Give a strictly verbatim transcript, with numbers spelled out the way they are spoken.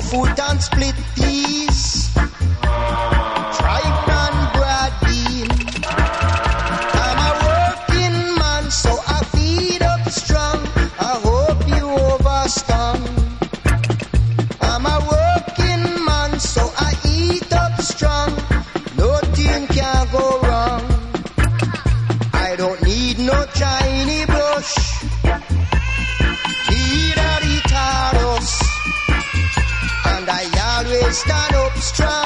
foot and split peas, tripe and broad bean. I'm a working man, so I feed up strong. I hope you overstand. I'm a working man, so I eat up strong. Nothing can go wrong. I don't need no shiny brush. He that he taught us, and I always stand up strong.